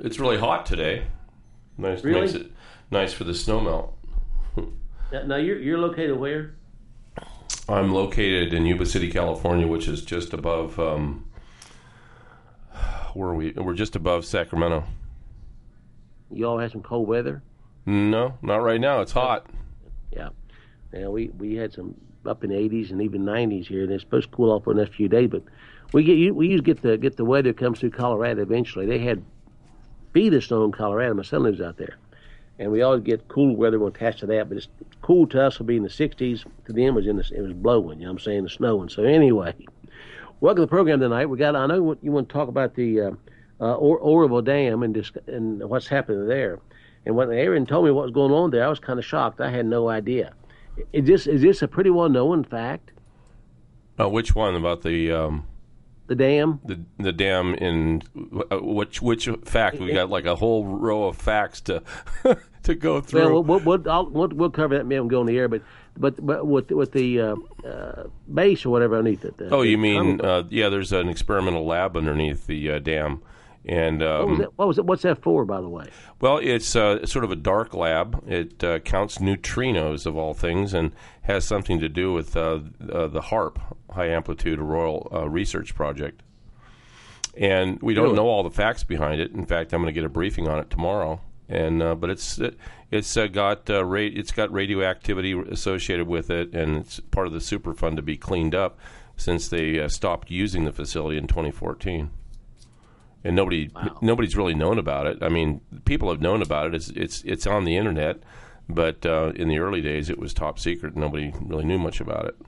It's really hot today. Nice, Really? Makes it nice for the snow melt. Now you're located where? I'm located in Yuba City, California, which is just above. Where are we? We're just above Sacramento. You all had some cold weather? No, not right now. It's hot. Yeah. Now we had some up in the 80s and even 90s here, and it's supposed to cool off for the next few days. But we usually get the weather that comes through Colorado eventually. They had feet of snow in Colorado. My son lives out there, and we always get cool weather attached to that. But it's cool to us will be in the 60s. To them it was blowing. You know what I'm saying? The snowing. So anyway, welcome to the program tonight. I know you want to talk about the Oroville Dam and what's happening there. And when Aaron told me what was going on there, I was kind of shocked. I had no idea. Is this a pretty well-known fact? Which one about the dam? The dam in which fact? We got like a whole row of facts to to go through. Well, we'll cover that. Maybe I'm going to the air, but with the base or whatever underneath it. You mean there's an experimental lab underneath the dam. And what was it? What's that for, by the way? Well, it's sort of a dark lab. It counts neutrinos of all things, and has something to do with the HAARP, High Amplitude Auroral Research Project. And we don't know all the facts behind it. In fact, I'm going to get a briefing on it tomorrow. And but it's got radioactivity associated with it, and it's part of the Superfund to be cleaned up since they stopped using the facility in 2014. And nobody's really known about it. I mean, people have known about it. It's on the internet, but in the early days, it was top secret. Nobody really knew much about it.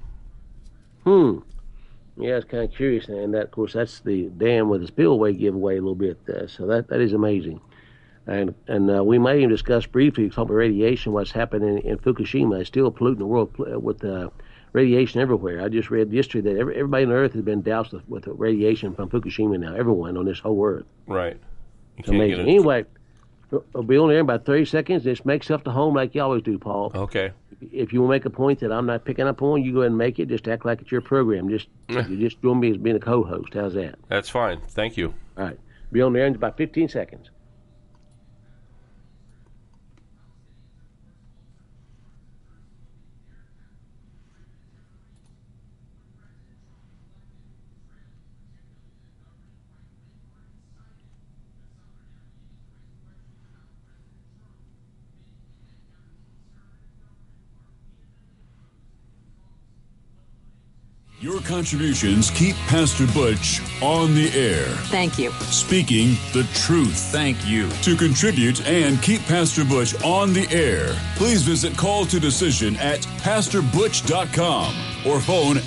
Yeah, it's kind of curious, and that, of course, that's the dam with the spillway giveaway a little bit. So that is amazing. And we may even discuss briefly talking about radiation, what's happening in Fukushima. It's still polluting the world with radiation everywhere. I just read yesterday that everybody on Earth has been doused with radiation from Fukushima now. Everyone on this whole Earth. Right. It's amazing. Anyway, we'll be on there in about 30 seconds. Just make yourself to home like you always do, Paul. Okay. If you want to make a point that I'm not picking up on, you go ahead and make it. Just act like it's your program. You just join me as being a co-host. How's that? That's fine. Thank you. All right. Be on there in about 15 seconds. Your contributions keep Pastor Butch on the air. Thank you. Speaking the truth. Thank you. To contribute and keep Pastor Butch on the air, please visit Call to Decision at PastorButch.com or phone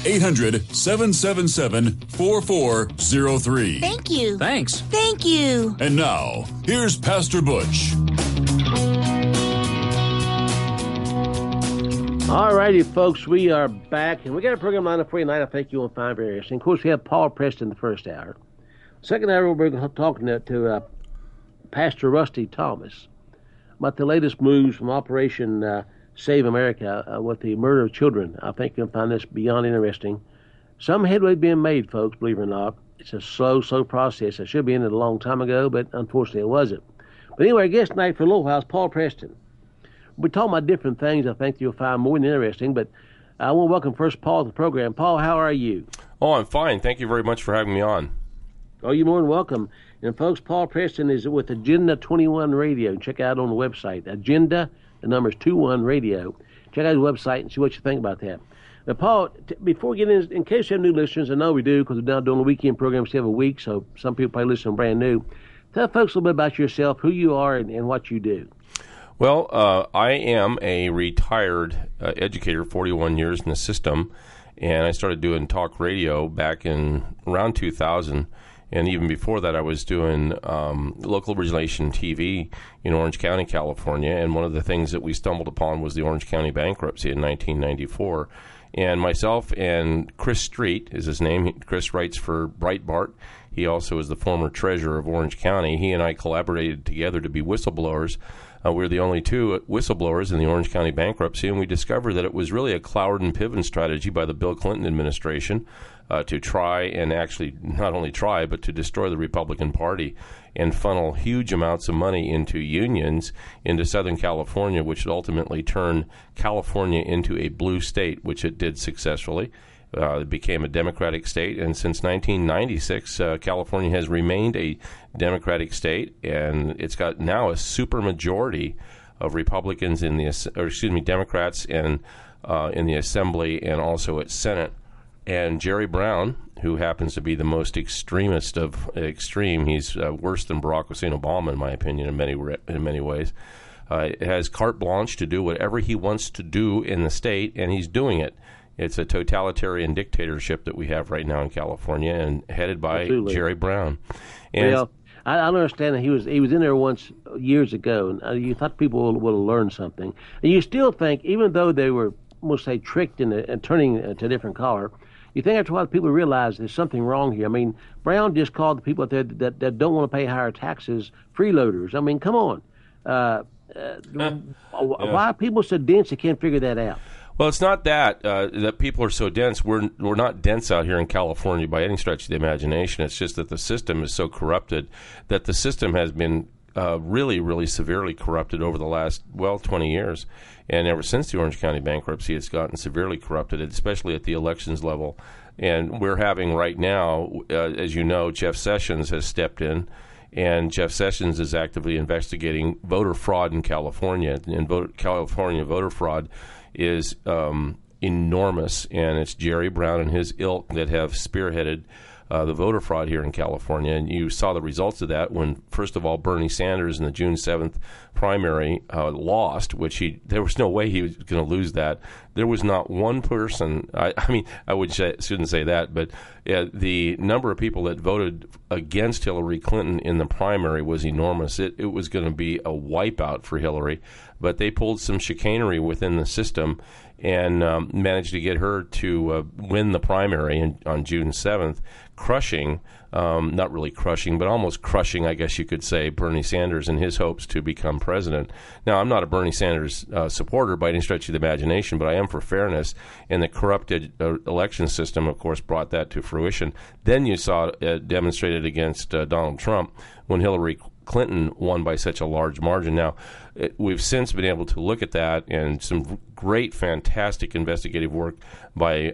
800-777-4403. Thank you. Thanks. Thank you. And now, here's Pastor Butch. All righty, folks, we are back, and we got a program lined up for you tonight I think you'll find very interesting. Of course, we have Paul Preston the first hour. Second hour, we're talking to Pastor Rusty Thomas about the latest moves from Operation Save America with the murder of children. I think you'll find this beyond interesting. Some headway being made, folks, believe it or not. It's a slow process. It should be ended a long time ago, but unfortunately it wasn't. But anyway, our guest tonight for a little while is Paul Preston. We're talking about different things I think you'll find more than interesting, but I want to welcome first Paul to the program. Paul, how are you? Oh, I'm fine. Thank you very much for having me on. Oh, you're more than welcome. And folks, Paul Preston is with Agenda 21 Radio. Check out on the website. Agenda, the number is 21 Radio. Check out the website and see what you think about that. Now, Paul, before we get in case you have new listeners, I know we do because we're now doing a weekend program every week, so some people probably listen brand new. Tell folks a little bit about yourself, who you are, and what you do. Well, I am a retired educator, 41 years in the system, and I started doing talk radio back in around 2000, and even before that I was doing local relation TV in Orange County, California, and one of the things that we stumbled upon was the Orange County bankruptcy in 1994, and myself and Chris Street is his name. Chris writes for Breitbart. He also is the former treasurer of Orange County. He and I collaborated together to be whistleblowers We're the only two whistleblowers in the Orange County bankruptcy, and we discovered that it was really a Cloward and Piven strategy by the Bill Clinton administration to try and actually not only try, but to destroy the Republican Party and funnel huge amounts of money into unions into Southern California, which would ultimately turn California into a blue state, which it did successfully. It became a Democratic state, and since 1996, California has remained a Democratic state, and it's got now a supermajority of Republicans in the, Democrats in the Assembly and also at Senate. And Jerry Brown, who happens to be the most extremist of extreme, he's worse than Barack Hussein Obama, in my opinion, in many ways, has carte blanche to do whatever he wants to do in the state, and he's doing it. It's a totalitarian dictatorship that we have right now in California, and headed by Absolutely. Jerry Brown. And Well, I don't understand that he was in there once years ago, and you thought people would have learned something. And you still think, even though they were, we'll say, tricked and turning to a different color, you think after a while people realize there's something wrong here. I mean, Brown just called the people out there that don't want to pay higher taxes freeloaders. I mean, come on. Why are people so dense they can't figure that out? Well, it's not that people are so dense. We're not dense out here in California by any stretch of the imagination. It's just that the system is so corrupted that the system has been really, really severely corrupted over the last, 20 years. And ever since the Orange County bankruptcy, it's gotten severely corrupted, especially at the elections level. And we're having right now, as you know, Jeff Sessions has stepped in. And Jeff Sessions is actively investigating voter fraud in California. And California voter fraud is enormous, and it's Jerry Brown and his ilk that have spearheaded the voter fraud here in California. And you saw the results of that when, first of all, Bernie Sanders in the June 7th primary lost, which there was no way he was going to lose that. There was not one person, I shouldn't say that, but the number of people that voted against Hillary Clinton in the primary was enormous. It was going to be a wipeout for Hillary, but they pulled some chicanery within the system and managed to get her to win the primary on June 7th, crushing, not really crushing, but almost crushing, I guess you could say, Bernie Sanders and his hopes to become president. Now, I'm not a Bernie Sanders supporter by any stretch of the imagination, but I am for fairness, and the corrupted election system, of course, brought that to fruition. Then you saw it demonstrated against Donald Trump when Hillary Clinton won by such a large margin. Now, we've since been able to look at that, and some great, fantastic investigative work by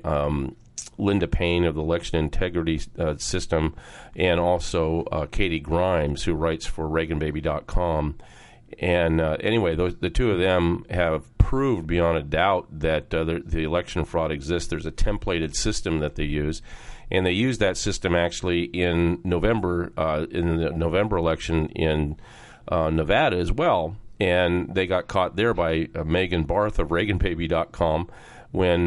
Linda Payne of the Election Integrity System, and also Katie Grimes, who writes for ReaganBaby.com. And anyway, the two of them have proved beyond a doubt that the election fraud exists. There's a templated system that they use. And they used that system actually in November, in the November election in Nevada as well. And they got caught there by Megan Barth of ReaganBaby.com when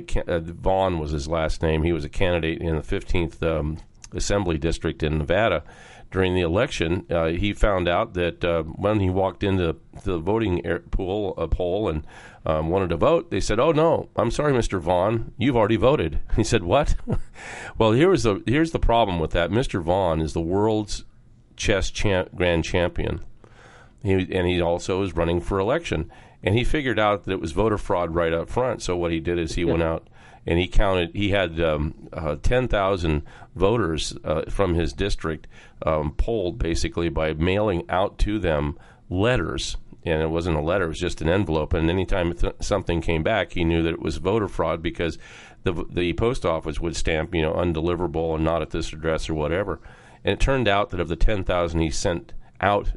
Vaughn was his last name. He was a candidate in the 15th Assembly District in Nevada. During the election, he found out that when he walked into the voting poll and wanted to vote, they said, "Oh no, I'm sorry, Mr. Vaughn, you've already voted." He said, "What?" Well, here's the problem with that. Mr. Vaughn is the world's chess grand champion, and he also is running for election. And he figured out that it was voter fraud right up front. So what he did is he went out and he counted. He had 10,000 voters from his district polled basically by mailing out to them letters. And it wasn't a letter; it was just an envelope. And anytime something came back, he knew that it was voter fraud because the post office would stamp, undeliverable and not at this address or whatever. And it turned out that of the 10,000 he sent out,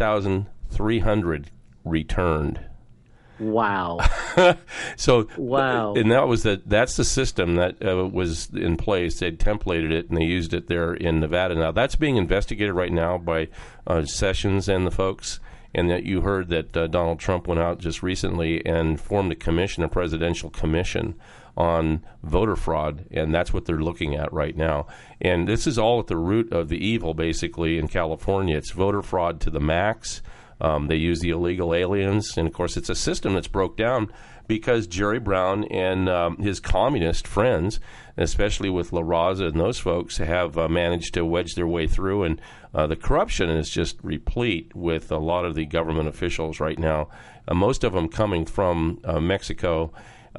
9,300 returned. Wow. So wow. And that's the system that was in place. They templated it and they used it there in Nevada. Now that's being investigated right now by Sessions and the folks. And that you heard that Donald Trump went out just recently and formed a presidential commission on voter fraud, and that's what they're looking at right now. And this is all at the root of the evil, basically, in California. It's voter fraud to the max. They use the illegal aliens, and of course, it's a system that's broke down because Jerry Brown and his communist friends, especially with La Raza and those folks, have managed to wedge their way through, and the corruption is just replete with a lot of the government officials right now, most of them coming from Mexico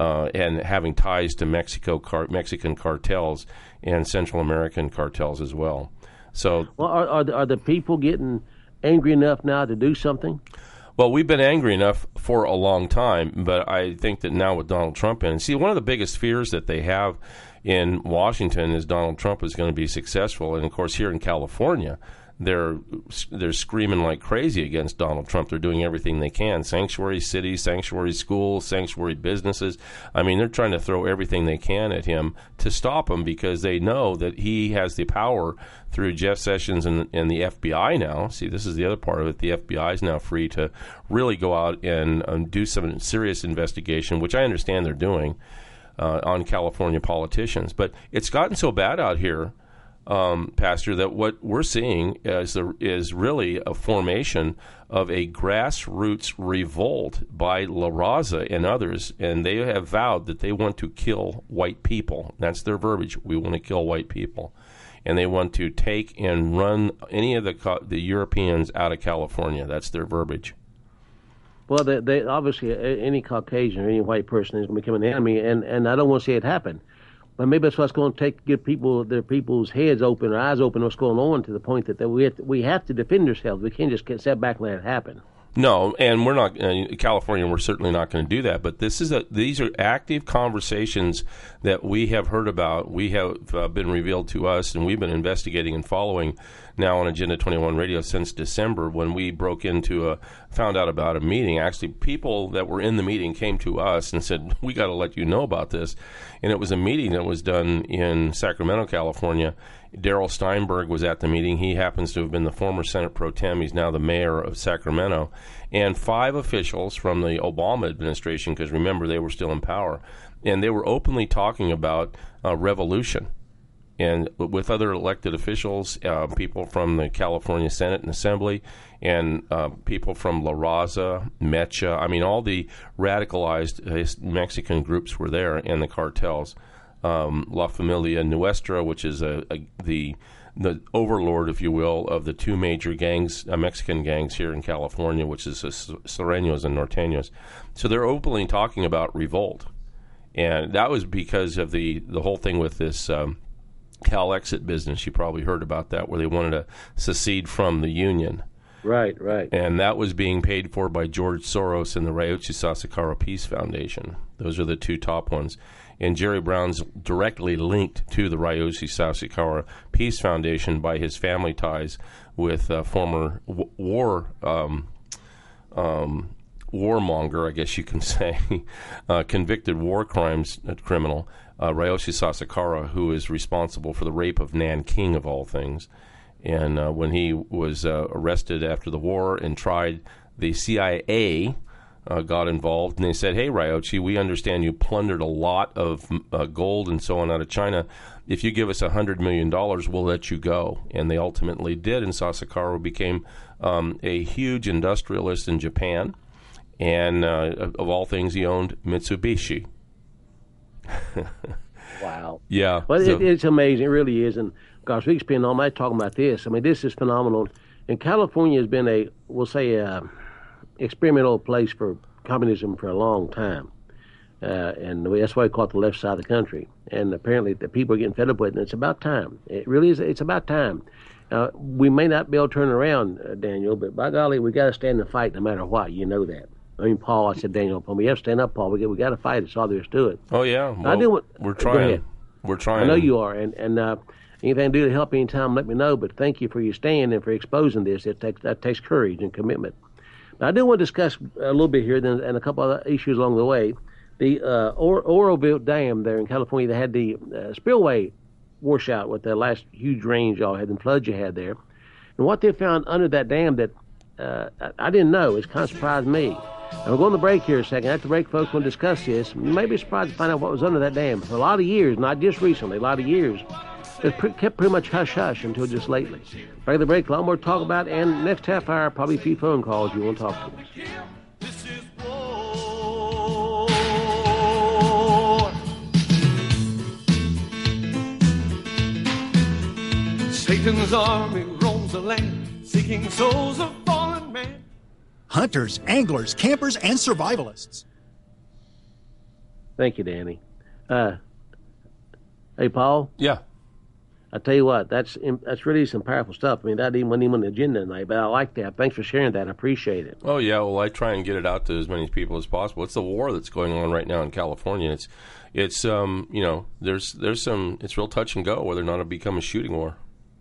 and having ties to Mexican cartels and Central American cartels as well. So, well, are the people getting angry enough now to do something? Well, we've been angry enough for a long time, but I think that now with Donald Trump in, see, one of the biggest fears that they have in Washington is Donald Trump is going to be successful, and of course here in California, they're screaming like crazy against Donald Trump. They're doing everything they can. Sanctuary cities, sanctuary schools, sanctuary businesses. I mean, they're trying to throw everything they can at him to stop him because they know that he has the power through Jeff Sessions and the FBI now. See, this is the other part of it. The FBI is now free to really go out and do some serious investigation, which I understand they're doing on California politicians. But it's gotten so bad out here, Pastor, that what we're seeing is really a formation of a grassroots revolt by La Raza and others, and they have vowed that they want to kill white people. That's their verbiage. We want to kill white people. And they want to take and run any of the Europeans out of California. That's their verbiage. Well, they obviously, any Caucasian or any white person is going to become an enemy, and I don't want to see it happen. But maybe that's what's going to take get their people's heads open or eyes open what's going on to the point that we have to defend ourselves. We can't just sit back and let it happen. No, and we're not California. We're certainly not going to do that. But these are active conversations that we have heard about. We have been revealed to us, and we've been investigating and following now on Agenda 21 Radio since December when we found out about a meeting. Actually, people that were in the meeting came to us and said, "We got to let you know about this." And it was a meeting that was done in Sacramento, California. Darrell Steinberg was at the meeting. He happens to have been the former Senate Pro Tem. He's now the mayor of Sacramento. And 5 officials from the Obama administration, because remember, they were still in power, and they were openly talking about revolution. And with other elected officials, people from the California Senate and Assembly, and people from La Raza, Mecha, I mean, all the radicalized Mexican groups were there, and the cartels. La Familia Nuestra, which is the overlord, if you will, of the 2 major gangs, Mexican gangs here in California, which is Sureños and Norteños. So they're openly talking about revolt. And that was because of the whole thing with this Cal Exit business. You probably heard about that, where they wanted to secede from the Union. Right. And that was being paid for by George Soros and the Ryuichi Sasakawa Peace Foundation. Those are the 2 top ones. And Jerry Brown's directly linked to the Ryuichi Sasakawa Peace Foundation by his family ties with former warmonger, I guess you can say, convicted war crimes criminal, Ryuichi Sasakawa, who is responsible for the rape of Nanking, of all things. And when he was arrested after the war and tried, the CIA got involved, and they said, "Hey, Ryuichi, we understand you plundered a lot of gold and so on out of China. If you give us $100 million, we'll let you go." And they ultimately did, and Sasakawa became a huge industrialist in Japan, and of all things, he owned Mitsubishi. Wow. Yeah. Well, it's amazing. It really is. And, gosh, we could spend all night talking about this. I mean, this is phenomenal. And California has been we'll say, experimental place for communism for a long time. And that's why we call it the left side of the country. And apparently the people are getting fed up with it, and it's about time. It really is. It's about time. We may not be able to turn around, Daniel, but by golly, we got to stand and fight no matter what. You know that. I mean, Paul, I said, Daniel, we have to stand up, Paul. We got to fight. That's all there is to it. Oh, yeah. Well, we're trying. Go ahead. We're trying. I know you are. And anything to do to help anytime, let me know. But thank you for your stand and for exposing this. That takes courage and commitment. But I do want to discuss a little bit here and a couple other issues along the way. The Oroville Dam there in California, they had the spillway washout with the last huge rains y'all had and floods you had there. And what they found under that dam that I didn't know, it's kind of surprised me. And we're going to break here a second. After the break, folks, we'll discuss this. You may be surprised to find out what was under that dam. For a lot of years, not just recently, a lot of years, kept pretty much hush-hush until just lately. Back at the break, a lot more to talk about, and next half hour, probably a few phone calls you want to talk to us. Satan's army roams the land, seeking souls of fallen man. Hunters, anglers, campers, and survivalists. Thank you, Danny. Hey, Paul. Yeah. I tell you what, that's really some powerful stuff. I mean, that wasn't even on the agenda tonight, but I like that. Thanks for sharing that. I appreciate it. Oh yeah. Well, I try and get it out to as many people as possible. It's the war that's going on right now in California. It's there's some. It's real touch and go whether or not it'll become a shooting war.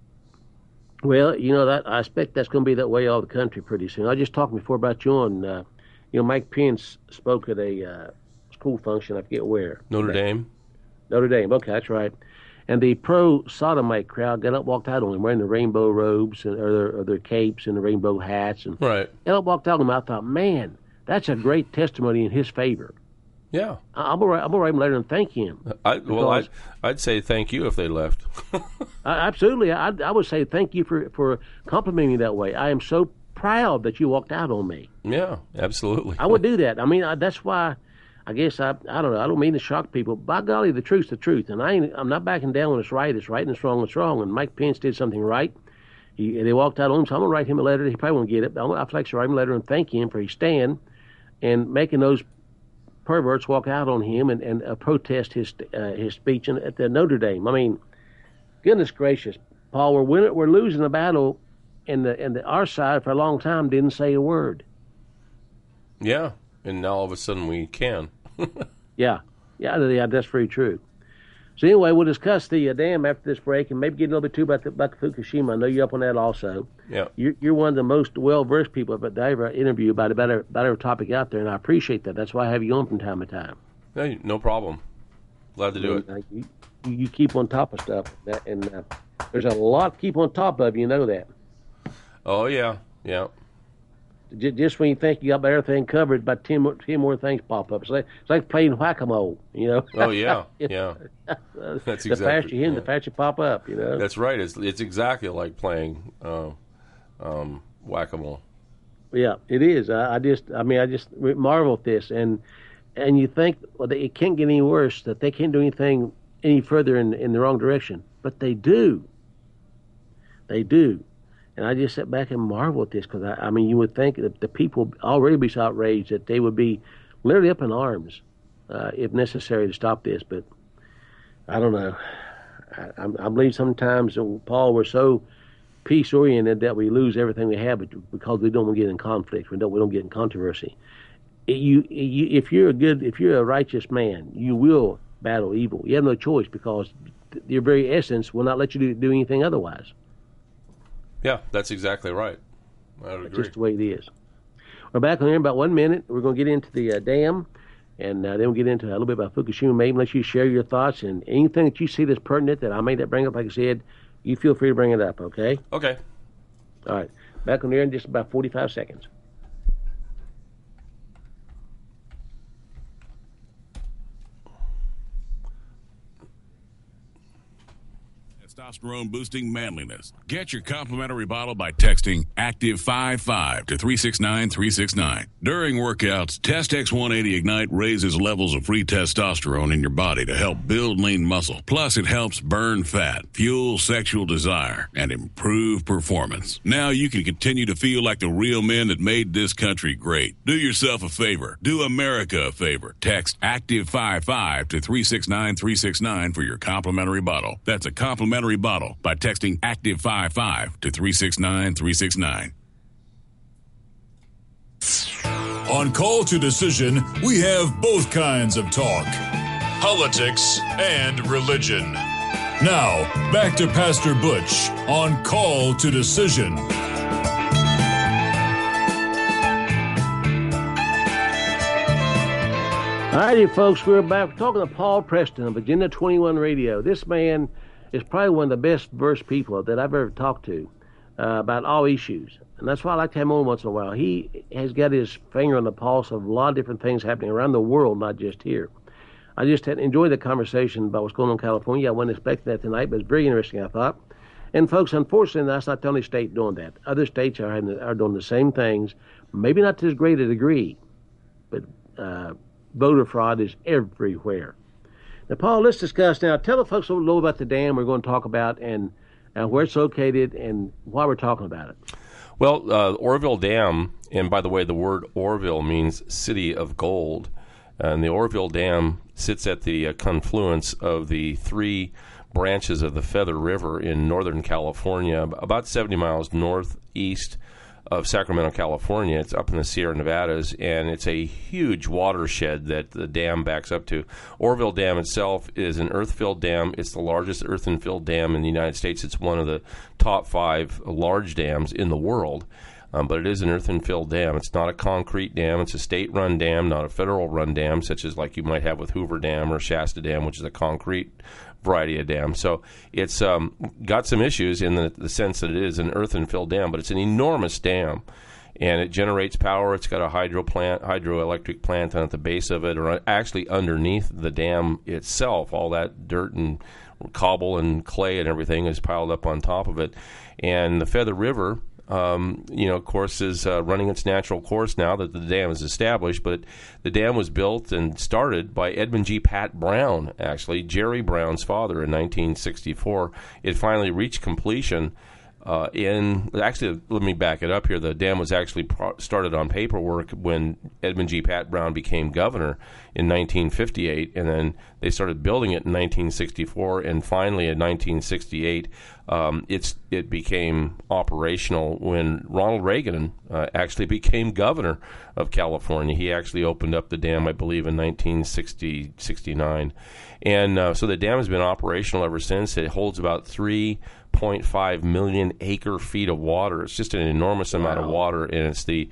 Well, that I expect that's going to be that way all the country pretty soon. I just talked before about you on, Mike Pence spoke at a school function. I forget where. Notre Dame. Notre Dame. Okay, that's right. And the pro-sodomite crowd got up, walked out on him, wearing the rainbow robes or their capes and the rainbow hats, and right. Got up, walked out on him. I thought, man, that's a great testimony in his favor. Yeah, I'm gonna write him a letter and thank him. I'd say thank you if they left. Absolutely, I would say thank you for complimenting me that way. I am so proud that you walked out on me. Yeah, absolutely. I would do that. I mean, that's why. I guess I don't know. I don't mean to shock people. By golly, the truth's the truth, and I'm not backing down when it's right. It's right, and it's wrong. It's wrong. And Mike Pence did something right. They walked out on him, so I'm gonna write him a letter. He probably won't get it, but I flex to write him a letter and thank him for his stand and making those perverts walk out on him and protest his speech at the Notre Dame. I mean, goodness gracious, Paul, we're losing the battle, and our side for a long time didn't say a word. Yeah, and now all of a sudden we can. Yeah, that's very true. So anyway, we'll discuss the dam after this break, and maybe get a little bit too about the Fukushima. I know you're up on that also. Yeah, you're one of the most well-versed people that I ever interview about every topic out there, and I appreciate that. That's why I have you on from time to time. Hey, no problem. Glad to do it. You keep on top of stuff, and there's a lot to keep on top of. You know that. Oh yeah. Just when you think you got everything covered, about 10 more things pop up. It's like playing whack-a-mole, Oh yeah, yeah. That's exactly. The faster you hit, the faster you pop up. That's right. It's exactly like playing whack-a-mole. Yeah, it is. I just marvel at this, and you think, well, it can't get any worse. That they can't do anything any further in the wrong direction, but they do. They do. And I just sit back and marvel at this because, you would think that the people would already be so outraged that they would be literally up in arms if necessary to stop this. But I don't know. I believe sometimes, Paul, we're so peace-oriented that we lose everything we have because we don't get in conflict. We don't get in controversy. If you're a righteous man, you will battle evil. You have no choice because your very essence will not let you do anything otherwise. Yeah, that's exactly right. I would agree. Just the way it is. We're back on here in about 1 minute. We're going to get into the dam, and then we'll get into a little bit about Fukushima. Maybe let you share your thoughts and anything that you see that's pertinent that I may not bring up. Like I said, you feel free to bring it up, okay? Okay. All right. Back on here in just about 45 seconds. Testosterone boosting manliness. Get your complimentary bottle by texting Active55 to 369-369. During workouts, Test X180 Ignite raises levels of free testosterone in your body to help build lean muscle. Plus, it helps burn fat, fuel sexual desire, and improve performance. Now you can continue to feel like the real men that made this country great. Do yourself a favor. Do America a favor. Text Active55 to 369-369 for your complimentary bottle. That's a complimentary bottle by texting Active55 to 369-369. On Call to Decision, we have both kinds of talk, politics and religion. Now, back to Pastor Butch on Call to Decision. All righty, folks, we're back. We're talking to Paul Preston of Agenda 21 Radio. This man is probably one of the best versed people that I've ever talked to about all issues. And that's why I like to have him on once in a while. He has got his finger on the pulse of a lot of different things happening around the world, not just here. I just had enjoyed the conversation about what's going on in California. I wasn't expecting that tonight, but it's very interesting, I thought. And folks, unfortunately, that's not the only state doing that. Other states are doing the same things, maybe not to as great a degree, but voter fraud is everywhere. Now, Paul, let's discuss now. Tell the folks a little about the dam we're going to talk about and where it's located and why we're talking about it. Well, Oroville Dam, and by the way, the word Oroville means city of gold. And the Oroville Dam sits at the confluence of the three branches of the Feather River in Northern California, about 70 miles northeast of Sacramento, California. It's up in the Sierra Nevadas, and it's a huge watershed that the dam backs up to. Oroville Dam itself is an earth-filled dam. It's the largest earthen-filled dam in the United States. It's one of the top 5 large dams in the world, but it is an earthen-filled dam. It's not a concrete dam. It's a state-run dam, not a federal-run dam, such as like you might have with Hoover Dam or Shasta Dam, which is a concrete variety of dam. So it's got some issues in the sense that it is an earthen-filled dam, but it's an enormous dam, and it generates power. It's got a hydroelectric plant at the base of it, or actually underneath the dam itself. All that dirt and cobble and clay and everything is piled up on top of it. And the Feather River, of course, is running its natural course now that the dam is established. But the dam was built and started by Edmund G. Pat Brown, actually, Jerry Brown's father, in 1964. It finally reached completion actually, let me back it up here. The dam was actually started on paperwork when Edmund G. Pat Brown became governor in 1958, and then they started building it in 1964, and finally in 1968, it became operational when Ronald Reagan actually became governor of California. He actually opened up the dam, I believe, in 1969. And so the dam has been operational ever since. It holds about 3.5 million acre feet of water. It's just an enormous amount of water, and it's the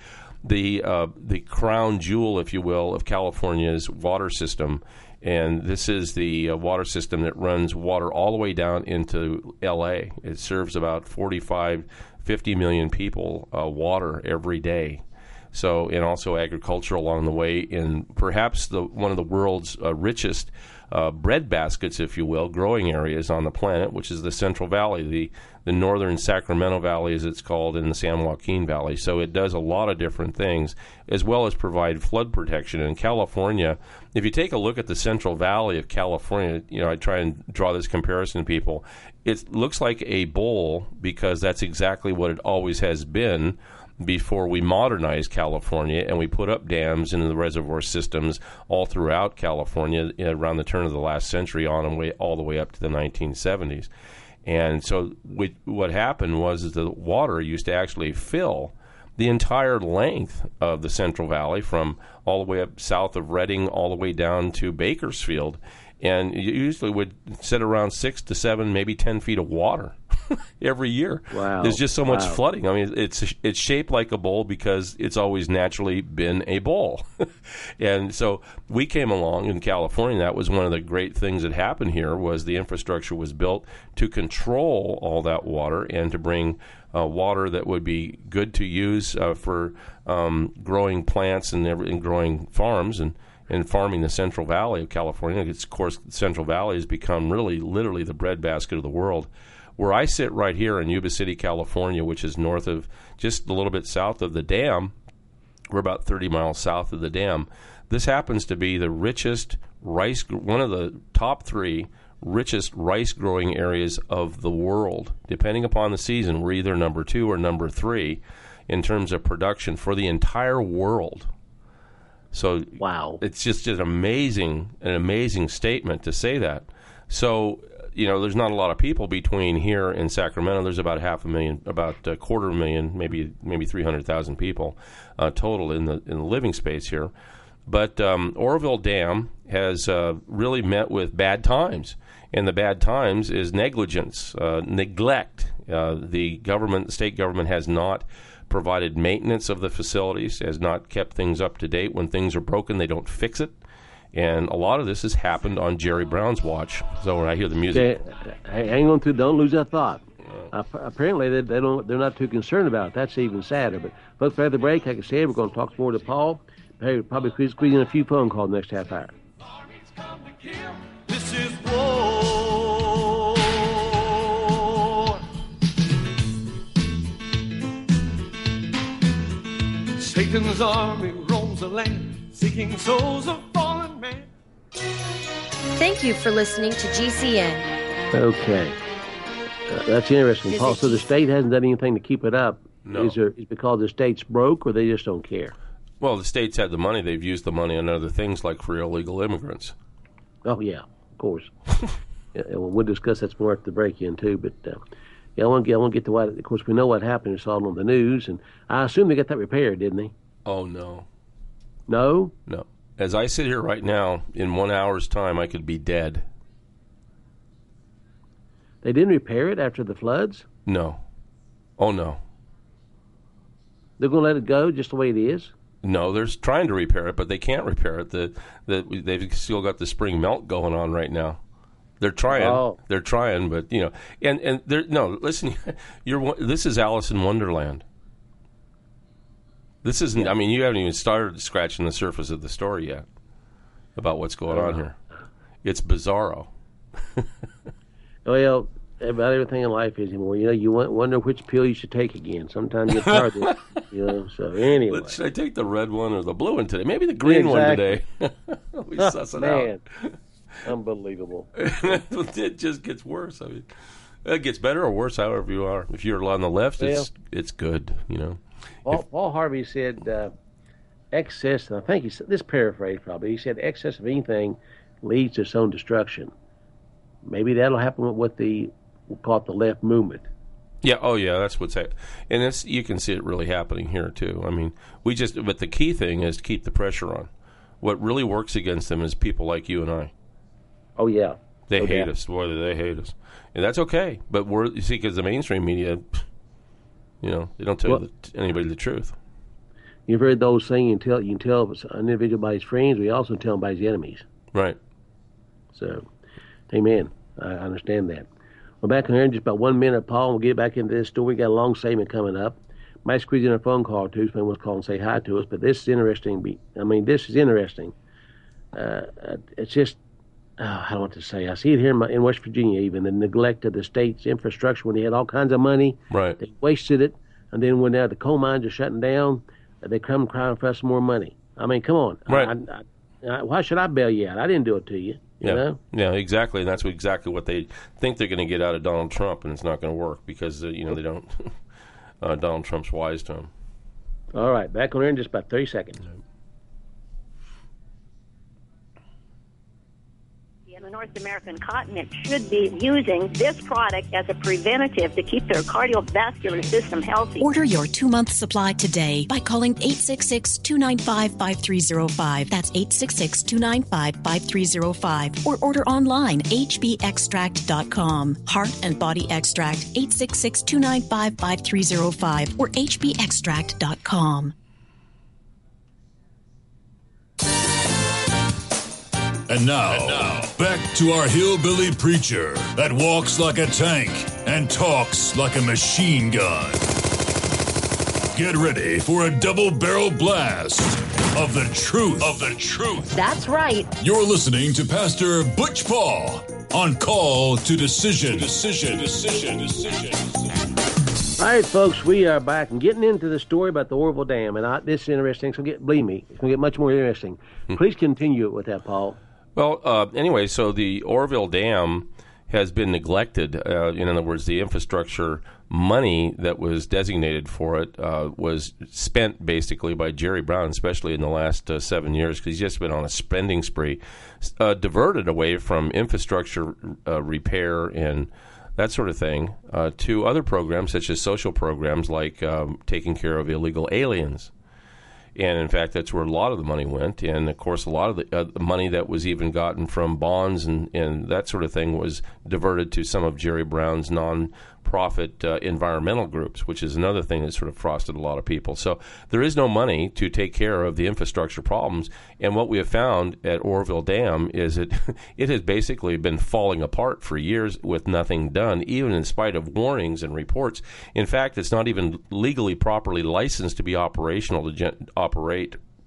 crown jewel, if you will, of California's water system. And this is the water system that runs water all the way down into L.A. It serves about 50 million people water every day. So, and also agriculture along the way, in perhaps one of the world's richest bread baskets, if you will, growing areas on the planet, which is the Central Valley, the northern Sacramento Valley, as it's called, in the San Joaquin Valley. So it does a lot of different things, as well as provide flood protection. In California, if you take a look at the Central Valley of California, I try and draw this comparison to people. It looks like a bowl because that's exactly what it always has been before we modernized California and we put up dams into the reservoir systems all throughout California around the turn of the last century all the way up to the 1970s. And so what happened was the water used to actually fill the entire length of the Central Valley, from all the way up south of Redding all the way down to Bakersfield. And you usually would sit around 6 to 7, maybe 10 feet of water every year. Wow. There's just so much flooding. I mean, it's shaped like a bowl because it's always naturally been a bowl. And so we came along in California. That was one of the great things that happened here, was the infrastructure was built to control all that water and to bring water that would be good to use for growing plants and growing farms and farming the Central Valley of California. Of course, the Central Valley has become really, literally the breadbasket of the world. Where I sit right here in Yuba City, California, which is north of, just a little bit south of the dam, we're about 30 miles south of the dam. This happens to be the richest one of the top 3 richest rice growing areas of the world. Depending upon the season, we're either number 2 or number 3 in terms of production for the entire world. So wow, it's just an amazing statement to say that. So, there's not a lot of people between here and Sacramento. There's about 500,000, about 250,000, maybe 300,000 people total in the living space here. But Oroville Dam has really met with bad times, and the bad times is negligence, neglect. The state government has not provided maintenance of the facilities, has not kept things up to date. When things are broken, they don't fix it. And a lot of this has happened on Jerry Brown's watch. So when I hear the music, hang on to, don't lose that thought. Apparently, they're not too concerned about it. That's even sadder. But folks, after the break, like I said, we're going to talk some more to Paul. Probably squeeze in a few phone calls next half hour. is war. Satan's army roams the land, seeking souls of fallen man. Thank you for listening to GCN. Okay. That's interesting, Visit Paul. So the state hasn't done anything to keep it up. No. Is it because the state's broke, or they just don't care? Well, the states had the money. They've used the money on other things like for illegal immigrants. Oh, yeah, of course. Yeah, well, we'll discuss that more at the break-in, too. But, yeah, I want to get to what, of course, we know what happened. It's all on the news. And I assume they got that repaired, didn't they? Oh, no. No? No. As I sit here right now, in 1 hour's time, I could be dead. They didn't repair it after the floods? No. Oh, no. They're going to let it go just the way it is? No, they're trying to repair it, but they can't repair it. They've still got the spring melt going on right now. They're trying. Oh. They're trying, but, you know. And no, listen, this is Alice in Wonderland. This isn't, I mean, you haven't even started scratching the surface of the story yet about what's going on here. It's bizarro. Well, about everything in life is anymore. You know, you wonder which pill you should take again. Sometimes you get tired of it, you know. So anyway, Should I take the red one or the blue one today? Maybe the green one today. We suss it man, out. unbelievable. It just gets worse. I mean, it gets better or worse, however you are. If you're on the left, it's good. You know. Paul Harvey said excess. And I think he said this paraphrase probably. He said excess of anything leads to its own destruction. Maybe that'll happen with what we'll call it the left movement. Yeah. Oh, yeah. That's what's happening, and you can see it really happening here too. I mean, but the key thing is to keep the pressure on. What really works against them is people like you and I. Oh yeah, they hate us. Boy, they hate us, and that's okay. But you see, because the mainstream media, you know, they don't tell anybody the truth. You've heard those saying you can tell an individual by his friends. We also tell them by his enemies. Right. So, amen. I understand that. We're back here in just about 1 minute, Paul. We'll get back into this story. We got a long segment coming up. Might squeeze in a phone call too. Someone wants to call and say hi to us. But this is interesting. I mean, this is interesting. It's just I don't want to say. I see it here in West Virginia. Even the neglect of the state's infrastructure when they had all kinds of money. Right. They wasted it, and then when now the coal mines are shutting down, they come crying for us more money. I mean, come on. Right. Why should I bail you out? I didn't do it to you. You know? Yeah, exactly, and that's exactly what they think they're going to get out of Donald Trump, and it's not going to work because they don't. Donald Trump's wise to him. All right, back on air in just about 30 seconds. And the North American continent should be using this product as a preventative to keep their cardiovascular system healthy. Order your 2-month supply today by calling 866-295-5305. That's 866-295-5305. Or order online, hbextract.com. Heart and Body Extract, 866-295-5305 or hbextract.com. And now, back to our hillbilly preacher that walks like a tank and talks like a machine gun. Get ready for a double-barrel blast of the truth. That's right. You're listening to Pastor Butch Paul on Call to Decision. All right, folks, we are back and getting into the story about the Oroville Dam. And this is interesting. Believe me, it's going to get much more interesting. Please continue with that, Paul. Well, anyway, so the Oroville Dam has been neglected. In other words, the infrastructure money that was designated for it was spent basically by Jerry Brown, especially in the last 7 years, because he's just been on a spending spree, diverted away from infrastructure repair and that sort of thing to other programs such as social programs like taking care of illegal aliens. And, in fact, that's where a lot of the money went. And, of course, a lot of the money that was even gotten from bonds and that sort of thing was diverted to some of Jerry Brown's non-profit environmental groups, which is another thing that sort of frosted a lot of people. So there is no money to take care of the infrastructure problems. And what we have found at Oroville Dam is it has basically been falling apart for years with nothing done, even in spite of warnings and reports. In fact, it's not even legally properly licensed to be operational to operate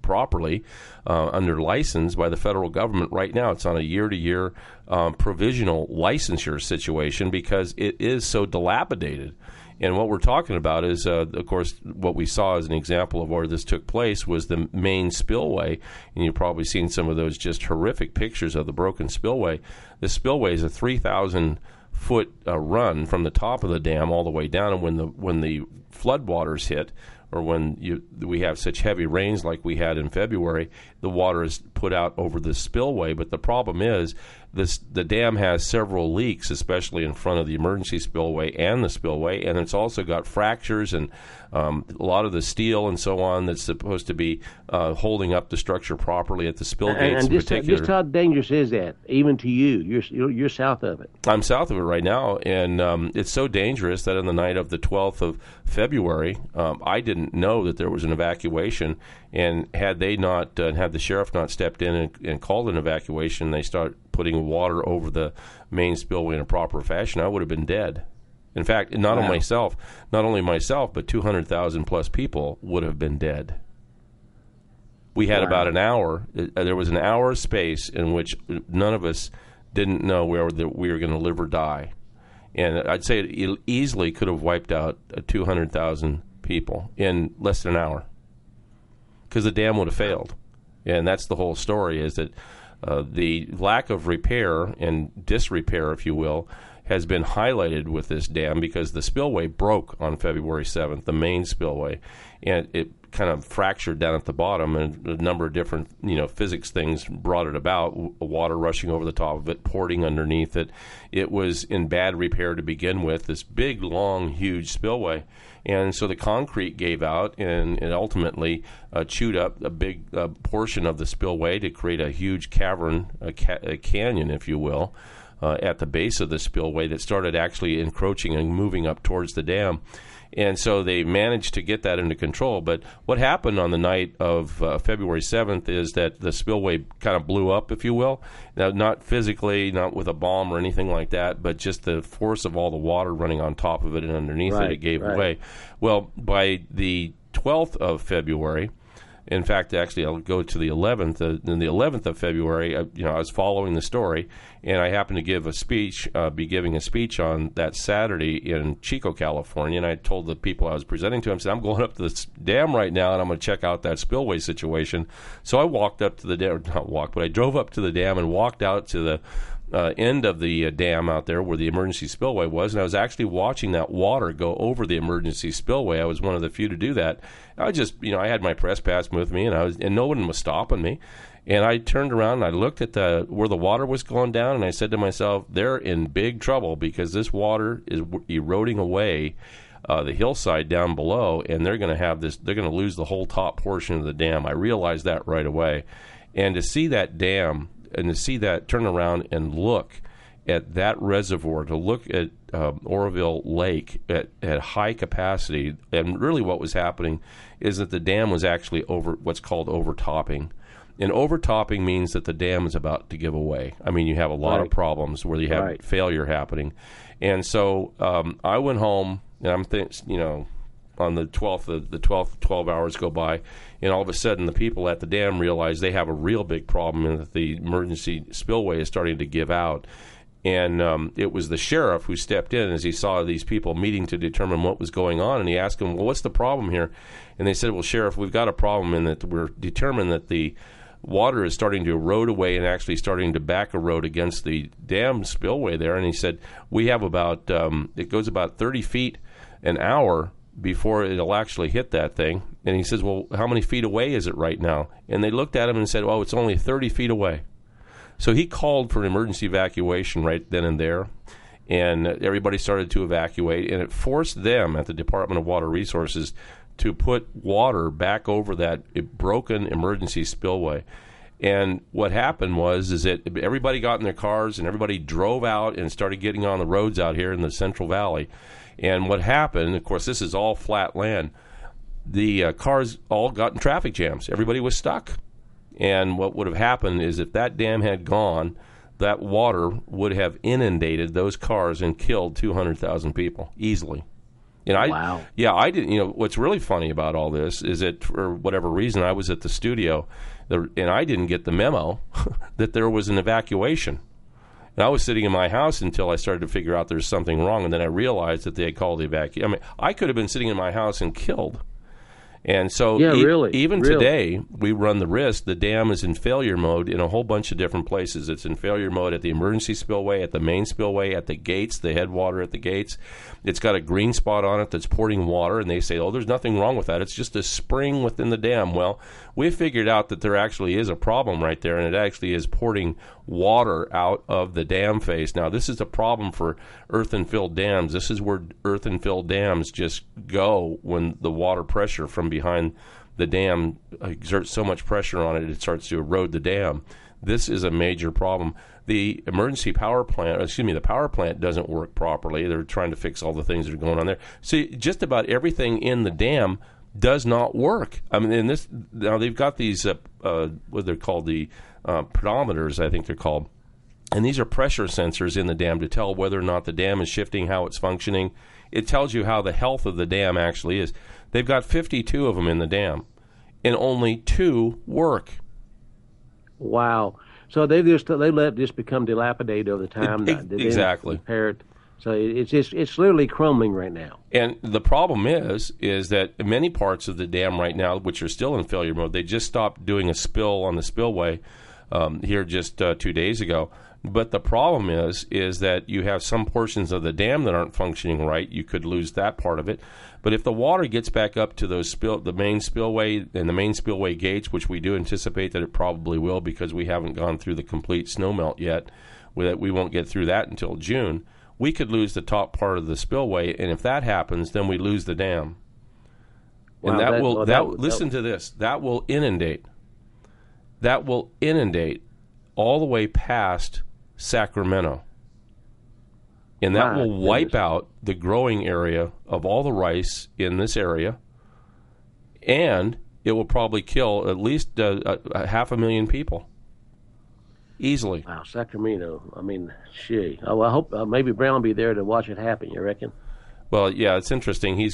properly under license by the federal government. Right now, it's on a year-to-year provisional licensure situation because it is so dilapidated. And what we're talking about is, of course, what we saw as an example of where this took place was the main spillway. And you've probably seen some of those just horrific pictures of the broken spillway. The spillway is a 3,000-foot run from the top of the dam all the way down. And when the floodwaters hit, or when we have such heavy rains like we had in February, the water is put out over the spillway. But the problem is the dam has several leaks, especially in front of the emergency spillway and the spillway, and it's also got fractures and a lot of the steel and so on that's supposed to be holding up the structure properly at the spill gates in particular. Just how dangerous is that, even to you? You're south of it. I'm south of it right now, and it's so dangerous that on the night of the 12th of February, I didn't know that there was an evacuation, and had they not, had the sheriff not stepped in and called an evacuation, they start putting water over the main spillway in a proper fashion, I would have been dead. In fact, not only myself, but 200,000 plus people would have been dead. We had about an hour. There was an hour space in which none of us didn't know whether we were going to live or die. And I'd say it easily could have wiped out 200,000 people in less than an hour because the dam would have failed. And that's the whole story, is that the lack of repair and disrepair, if you will, has been highlighted with this dam because the spillway broke on February 7th, the main spillway, and it kind of fractured down at the bottom, and a number of different physics things brought it about, water rushing over the top of it, porting underneath it. It was in bad repair to begin with, this big, long, huge spillway. And so the concrete gave out, and it ultimately chewed up a big portion of the spillway to create a huge cavern, a canyon, if you will, at the base of the spillway that started actually encroaching and moving up towards the dam. And so they managed to get that under control. But what happened on the night of February 7th is that the spillway kind of blew up, if you will. Now, not physically, not with a bomb or anything like that, but just the force of all the water running on top of it and underneath it gave way. Well, by the 12th of February, in fact, actually, I'll go to the 11th. On the 11th of February, I was following the story, and I happened to give a speech, be giving a speech on that Saturday in Chico, California, and I told the people I was presenting to, I said, I'm going up to this dam right now, and I'm going to check out that spillway situation. So I walked up to the dam, I drove up to the dam and walked out to the end of the dam out there where the emergency spillway was, and I was actually watching that water go over the emergency spillway. I was one of the few to do that. I just, I had my press pass with me, and no one was stopping me. And I turned around and I looked at where the water was going down, and I said to myself, they're in big trouble because this water is eroding away the hillside down below, and they're going to lose the whole top portion of the dam. I realized that right away. And to see that dam, and to see that, turn around and look at that reservoir, to look at Oroville Lake at high capacity, and really what was happening is that the dam was actually what's called overtopping. And overtopping means that the dam is about to give away. I mean, you have a lot of problems where you have failure happening. And so I went home, and I'm thinking, on the 12th, 12 hours go by, and all of a sudden the people at the dam realize they have a real big problem and that the emergency spillway is starting to give out. And it was the sheriff who stepped in as he saw these people meeting to determine what was going on, and he asked them, well, what's the problem here? And they said, well, Sheriff, we've got a problem in that we're determined that the water is starting to erode away and actually starting to back erode against the dam spillway there. And he said, we have about, it goes about 30 feet an hour before it'll actually hit that thing. And he says, well, how many feet away is it right now? And they looked at him and said, oh, it's only 30 feet away. So he called for an emergency evacuation right then and there, and everybody started to evacuate, and it forced them at the Department of Water Resources to put water back over that broken emergency spillway. And what happened is that everybody got in their cars and everybody drove out and started getting on the roads out here in the Central Valley. And what happened, of course, this is all flat land, the cars all got in traffic jams. Everybody was stuck. And what would have happened is if that dam had gone, that water would have inundated those cars and killed 200,000 people easily. And wow. I didn't. What's really funny about all this is that for whatever reason I was at the studio, and I didn't get the memo that there was an evacuation. And I was sitting in my house until I started to figure out there's something wrong, and then I realized that they had called the evacuation. I mean, I could have been sitting in my house and killed. And so even today, we run the risk. The dam is in failure mode in a whole bunch of different places. It's in failure mode at the emergency spillway, at the main spillway, at the gates, the headwater at the gates. It's got a green spot on it that's porting water, and they say, there's nothing wrong with that. It's just a spring within the dam. Well, we figured out that there actually is a problem right there, and it actually is porting water out of the dam face. Now, this is a problem for earthen-filled dams. This is where earthen-filled dams just go when the water pressure from behind the dam exerts so much pressure on it, it starts to erode the dam. This is a major problem. The power plant doesn't work properly. They're trying to fix all the things that are going on there. See, just about everything in the dam does not work. I mean, now they've got these what they're called, the pedometers, I think they're called, and these are pressure sensors in the dam to tell whether or not the dam is shifting, how it's functioning. It tells you how the health of the dam actually is. They've got 52 of them in the dam, and only 2 work. Wow! So they let it just become dilapidated over the time. Exactly. Repair it. So it's literally crumbling right now. And the problem is that many parts of the dam right now, which are still in failure mode, they just stopped doing a spill on the spillway here just 2 days ago. But the problem is that you have some portions of the dam that aren't functioning right. You could lose that part of it. But if the water gets back up to the main spillway and the main spillway gates, which we do anticipate that it probably will because we haven't gone through the complete snowmelt yet, we won't get through that until June, we could lose the top part of the spillway. And if that happens, then we lose the dam. Wow, and listen to this. That will inundate. That will inundate all the way past Sacramento. And that will wipe out the growing area of all the rice in this area, and it will probably kill at least 500,000 people. Easily. Wow, Sacramento. I mean, I hope maybe Brown will be there to watch it happen, you reckon? Well, yeah, it's interesting. He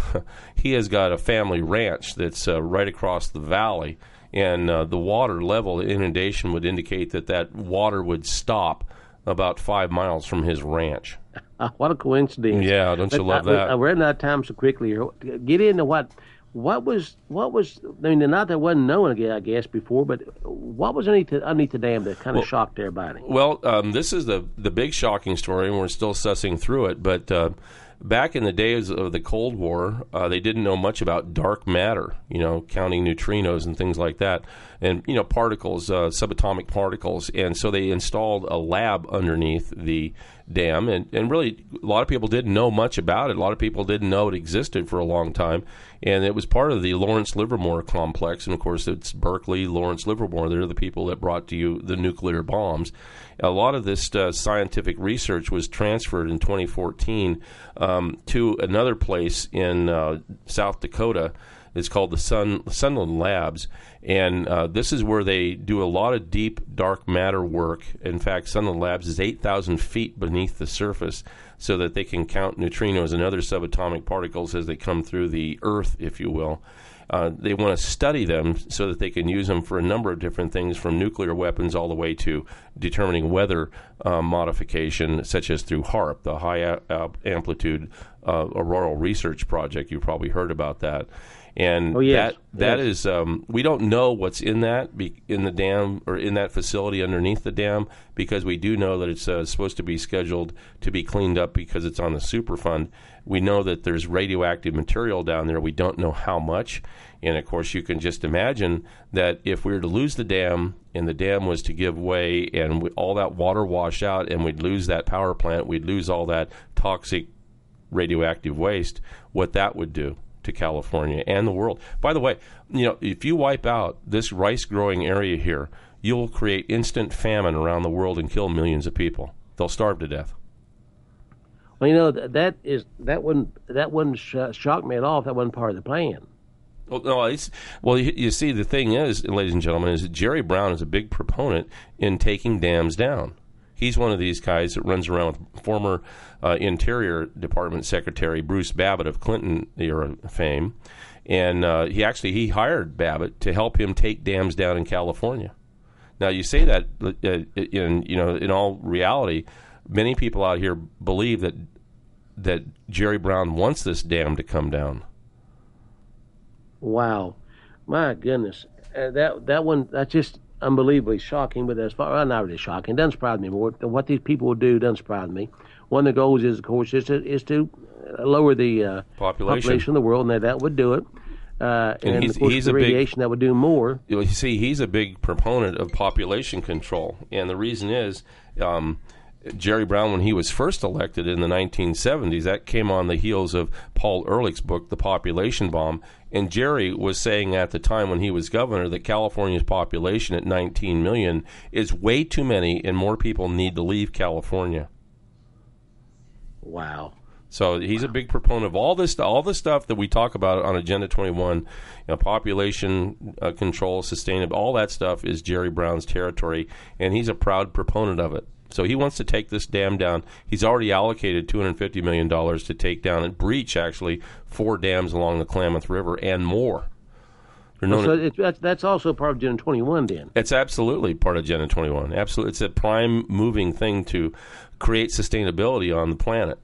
has got a family ranch that's right across the valley, and the water level, the inundation would indicate that water would stop about 5 miles from his ranch. What a coincidence! Yeah, don't you love that? We're running out of time so quickly here. Get into what was. I mean, not that wasn't known, I guess, before, but what was underneath the dam that kind of shocked everybody? Well, this is the big shocking story, and we're still sussing through it. But back in the days of the Cold War, they didn't know much about dark matter, counting neutrinos and things like that, and, particles, subatomic particles. And so they installed a lab underneath the dam, and really a lot of people didn't know much about it. A lot of people didn't know it existed for a long time, and it was part of the Lawrence Livermore complex. And, of course, it's Berkeley, Lawrence Livermore. They're the people that brought to you the nuclear bombs. A lot of this scientific research was transferred in 2014 to another place in South Dakota. It's called the Sunland Labs, and this is where they do a lot of deep, dark matter work. In fact, Sunland Labs is 8,000 feet beneath the surface so that they can count neutrinos and other subatomic particles as they come through the Earth, if you will. They want to study them so that they can use them for a number of different things, from nuclear weapons all the way to determining weather modification, such as through HAARP, the High Amplitude Auroral Research Project. You've probably heard about that. And that is, we don't know what's in the dam or in that facility underneath the dam, because we do know that it's supposed to be scheduled to be cleaned up because it's on the Superfund. We know that there's radioactive material down there. We don't know how much. And, of course, you can just imagine that if we were to lose the dam and the dam was to give way and all that water wash out and we'd lose that power plant, we'd lose all that toxic radioactive waste, what that would do to California and the world. By the way, if you wipe out this rice-growing area here, you'll create instant famine around the world and kill millions of people. They'll starve to death. Well, that wouldn't shock me at all if that wasn't part of the plan. Well, no, you see, the thing is, ladies and gentlemen, is that Jerry Brown is a big proponent in taking dams down. He's one of these guys that runs around with former Interior Department Secretary Bruce Babbitt of Clinton era fame, and he hired Babbitt to help him take dams down in California. Now you say that in all reality, many people out here believe that Jerry Brown wants this dam to come down. Wow, my goodness, that's just unbelievably shocking. But not really shocking. It doesn't surprise me more. What these people will do doesn't surprise me. One of the goals is, of course, is to lower the population of the world, and that would do it. And of course, the radiation that would do more. You see, he's a big proponent of population control, and the reason is Jerry Brown, when he was first elected in the 1970s, that came on the heels of Paul Ehrlich's book, The Population Bomb, and Jerry was saying at the time when he was governor that California's population at 19 million is way too many, and more people need to leave California. Wow. So he's a big proponent of all the stuff that we talk about on Agenda 21, population control, sustainable, all that stuff is Jerry Brown's territory, and he's a proud proponent of it. So he wants to take this dam down. He's already allocated $250 million to take down and breach, actually, 4 dams along the Klamath River and more. So that's also part of Agenda 21 then? It's absolutely part of Agenda 21. Absolutely. It's a prime moving thing to create sustainability on the planet.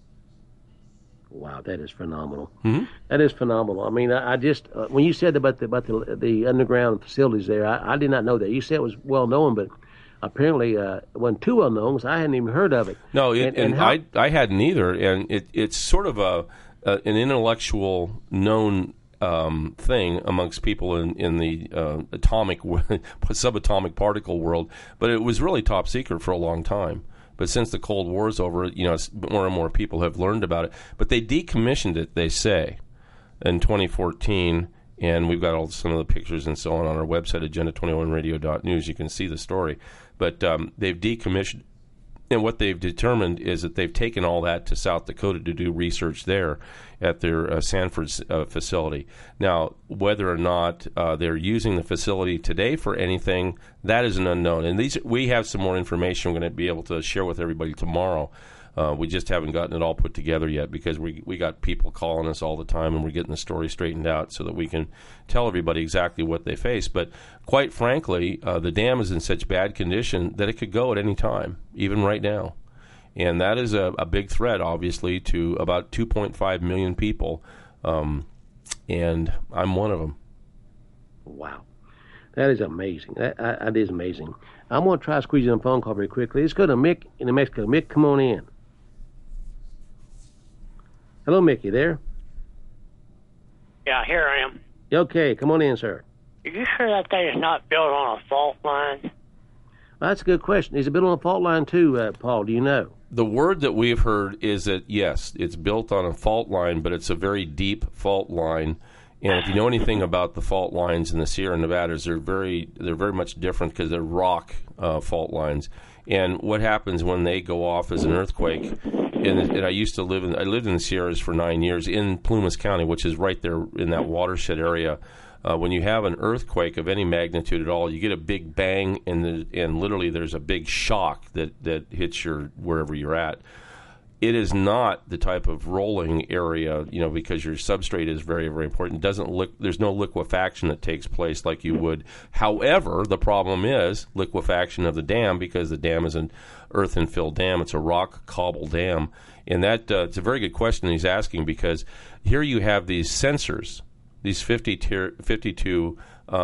Wow, that is phenomenal. Mm-hmm. That is phenomenal. I mean, I just when you said about the underground facilities there, I did not know that. You said it was well known, but apparently it wasn't too well known, because I hadn't even heard of it. No, I hadn't either, and it's sort of an intellectual known thing amongst people in the atomic subatomic particle world, but it was really top secret for a long time. But since the Cold War is over, more and more people have learned about it. But they decommissioned it, they say, in 2014, and we've got some of the pictures and so on our website, agenda21radio.news. You can see the story. But they've decommissioned, and what they've determined is that they've taken all that to South Dakota to do research there at their Sanford facility. Now, whether or not they're using the facility today for anything, that is an unknown. And we have some more information we're going to be able to share with everybody tomorrow. We just haven't gotten it all put together yet, because we got people calling us all the time, and we're getting the story straightened out so that we can tell everybody exactly what they face. But quite frankly, the dam is in such bad condition that it could go at any time, even right now. And that is a big threat, obviously, to about 2.5 million people, and I'm one of them. Wow. That is amazing. That is amazing. I'm going to try to squeeze in a phone call very quickly. Let's go to Mick in New Mexico. Mick, come on in. Hello, Mick. You there? Yeah, here I am. Okay, come on in, sir. Are you sure that thing is not built on a fault line? Well, that's a good question. Is it built on a fault line too, Paul? Do you know? The word that we've heard is that, yes, it's built on a fault line, but it's a very deep fault line. And if you know anything about the fault lines in the Sierra Nevadas, they're very much different because they're rock fault lines. And what happens when they go off as an earthquake? And I lived in the Sierras for 9 years in Plumas County, which is right there in that watershed area. When you have an earthquake of any magnitude at all, you get a big bang, and literally there's a big shock that hits wherever you're at. It is not the type of rolling area, because your substrate is very, very important. There's no liquefaction that takes place like you would. However, the problem is liquefaction of the dam, because the dam is an earth and fill dam. It's a rock cobble dam, and that it's a very good question he's asking, because here you have these sensors, these 52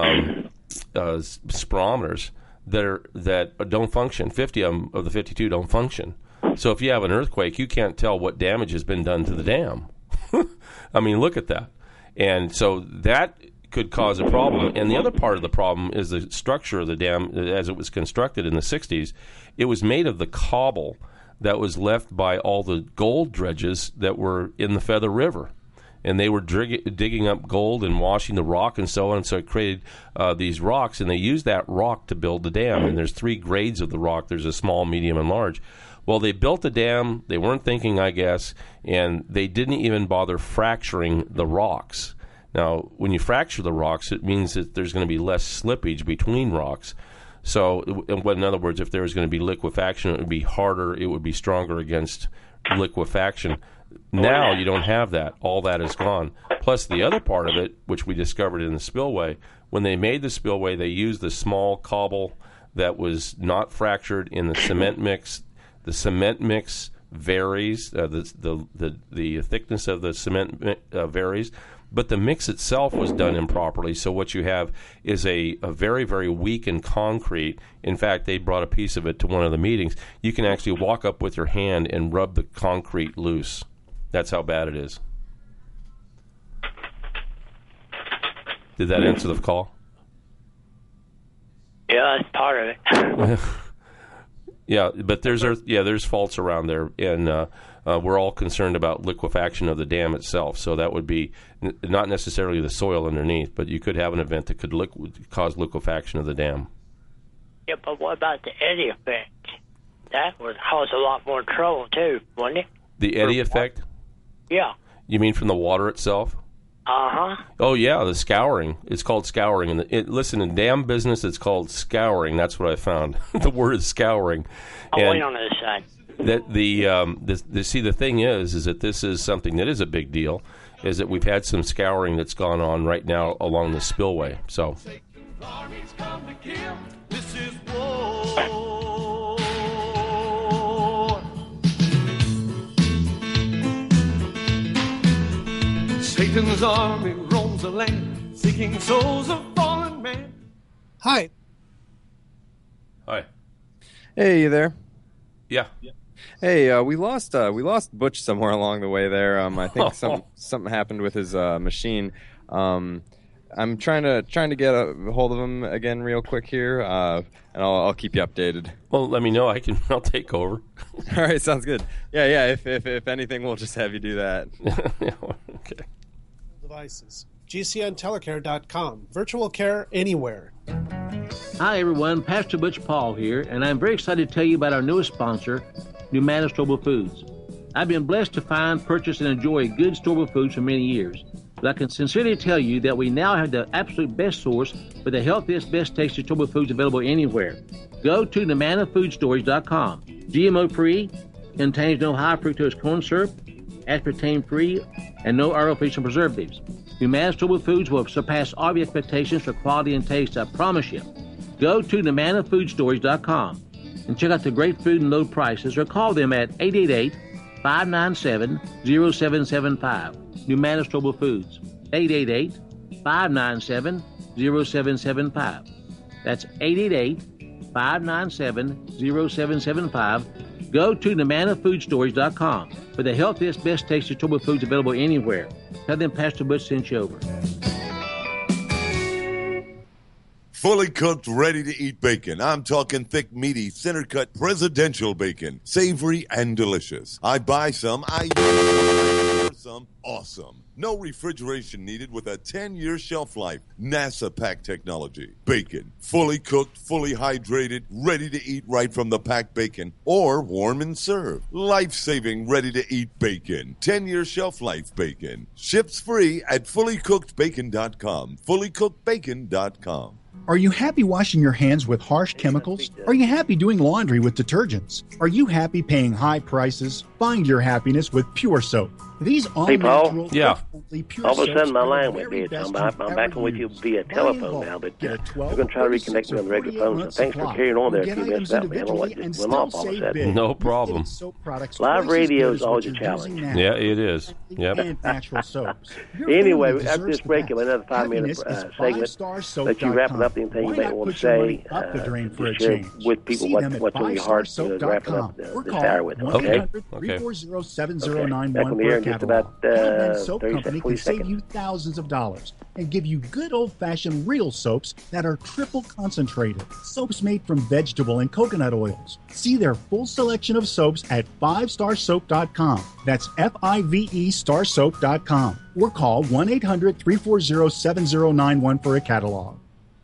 spirometers that don't function. 50 of the 52 don't function. So if you have an earthquake, you can't tell what damage has been done to the dam. I mean, look at that. And so that could cause a problem. And the other part of the problem is the structure of the dam as it was constructed in the 60s. It was made of the cobble that was left by all the gold dredges that were in the Feather River. And they were digging up gold and washing the rock and so on. And so it created these rocks, and they used that rock to build the dam. And there's 3 grades of the rock. There's a small, medium, and large. Well, they built the dam. They weren't thinking, I guess, and they didn't even bother fracturing the rocks. Now, when you fracture the rocks, it means that there's going to be less slippage between rocks. So, in other words, if there was going to be liquefaction, it would be harder. It would be stronger against liquefaction. Now you don't have that. All that is gone. Plus, the other part of it, which we discovered in the spillway, when they made the spillway, they used the small cobble that was not fractured in the cement mix. The cement mix varies. The thickness of the cement varies. But the mix itself was done improperly, so what you have is a very, very weakened concrete. In fact, they brought a piece of it to one of the meetings. You can actually walk up with your hand and rub the concrete loose. That's how bad it is. Did that answer the call? Yeah, that's part of it. Yeah, but there's faults around there, and we're all concerned about liquefaction of the dam itself. So that would be not necessarily the soil underneath, but you could have an event that could cause liquefaction of the dam. Yeah, but what about the eddy effect? That would cause a lot more trouble too, wouldn't it? The eddy effect? Yeah. You mean from the water itself? Uh-huh. Oh, yeah, the scouring. It's called scouring. Listen, in dam business, it's called scouring. That's what I found. The word is scouring. I'll wait on the other side. That the thing is that this is something that is a big deal, is that we've had some scouring that's gone on right now along the spillway. So. Satan's army roams the land, seeking souls of fallen man. Hi. Hi. Hey, you there? Yeah. Hey, we lost Butch somewhere along the way there. I think something happened with his machine. I'm trying to get a hold of him again real quick here, and I'll keep you updated. Well, let me know. I'll take over. All right, sounds good. Yeah. If anything, we'll just have you do that. Okay. Devices. GCNtelecare.com. Virtual care anywhere. Hi, everyone. Pastor Butch Paul here, and I'm very excited to tell you about our newest sponsor, Numantis Storable Foods. I've been blessed to find, purchase, and enjoy good storable foods for many years. But I can sincerely tell you that we now have the absolute best source for the healthiest, best tasting storable foods available anywhere. Go to NumanaFoodStorage.com. GMO-free, contains no high fructose corn syrup, aspartame-free, and no artificial preservatives. Numantis Storable Foods will surpass all your expectations for quality and taste, I promise you. Go to NumanaFoodStorage.com and check out the great food and low prices, or call them at 888-597-0775. Numantis Storable Foods, 888-597-0775. That's 888-597-0775. Go to NumanaFoodStorage.com for the healthiest, best tasting storable foods available anywhere. Tell them Pastor Butch sent you over. Fully cooked, ready-to-eat bacon. I'm talking thick, meaty, center-cut presidential bacon. Savory and delicious. I buy some. I use some. Awesome. No refrigeration needed with a 10-year shelf life. NASA pack technology. Bacon. Fully cooked, fully hydrated, ready to eat right from the packed bacon. Or warm and served. Life-saving, ready-to-eat bacon. 10-year shelf life bacon. Ships free at fullycookedbacon.com. Fullycookedbacon.com. Are you happy washing your hands with harsh chemicals? Are you happy doing laundry with detergents? Are you happy paying high prices? Find your happiness with Pure Soap. These all-natural, Yeah. pure All of a sudden, my soaps line are went very dead. best I'm you've back ever with you used. via Why telephone involve now, but Get a we're 12, going to try to 36, reconnect me on the or regular phone. So 48 thanks for month carrying on there. supply. A few Get minutes items out, man. I don't know what individually and just went off all of a still sudden. save No big. problem. Get soap products Live twice as radio good is as always what a you're challenge. using now. Yeah, it is. Yep. And natural soaps. Your Anyway, family after this deserves break, the of another best. 5-minute Happiness is segment, let you wrap it up. Anything you Why may not want to put your money say, up the drain for a share change? with people See them at what's on your heart, wrapping up 5starsoap.com this or call hour with them. Okay? 1-800-340-7091 Back on the for air a in just catalog. about Codman Soap 30 Company can 40 save seconds. you thousands of dollars and give you good old-fashioned real soaps that are triple concentrated. Soaps made from vegetable and coconut oils. See their full selection of soaps at 5starsoap.com. That's F-I-V-E starsoap.com. Or call 1-800-340-7091 for a catalog.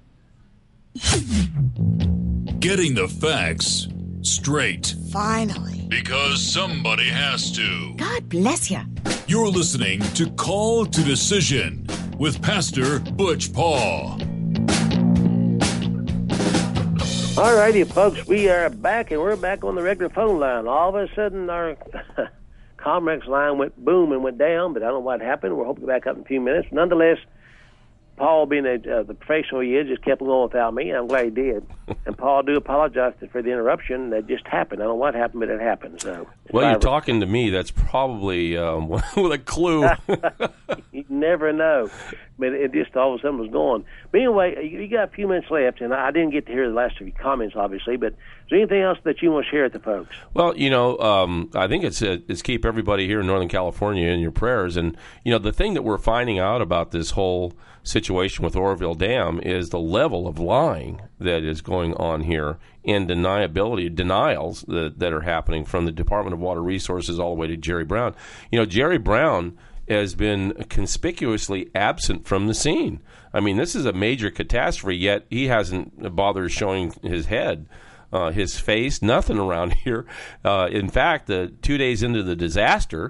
Getting the facts straight. Finally. Because somebody has to. God bless you. You're listening to Call to Decision with Pastor Butch Paul. All righty, folks, we are back, and we're back on the regular phone line. All of a sudden, our Comrex line went boom and went down, but I don't know what happened. We're hoping to get back up in a few minutes. Nonetheless, Paul, being the professional he is, just kept going without me, and I'm glad he did. And Paul, I do apologize for the interruption. That just happened. I don't know what happened, but it happened. So, well, you're talking to me. That's probably with a clue. You never know. But it just all of a sudden was gone. But anyway, you got a few minutes left, and I didn't get to hear the last of your comments, obviously. But is there anything else that you want to share with the folks? Well, I think it's keep everybody here in Northern California in your prayers. And, the thing that we're finding out about this whole situation with Oroville Dam is the level of lying that is going on here and denials that are happening from the Department of Water Resources all the way to Jerry Brown. Jerry Brown has been conspicuously absent from the scene. I mean, this is a major catastrophe, yet he hasn't bothered showing his head, his face, nothing around here. In fact, 2 days into the disaster,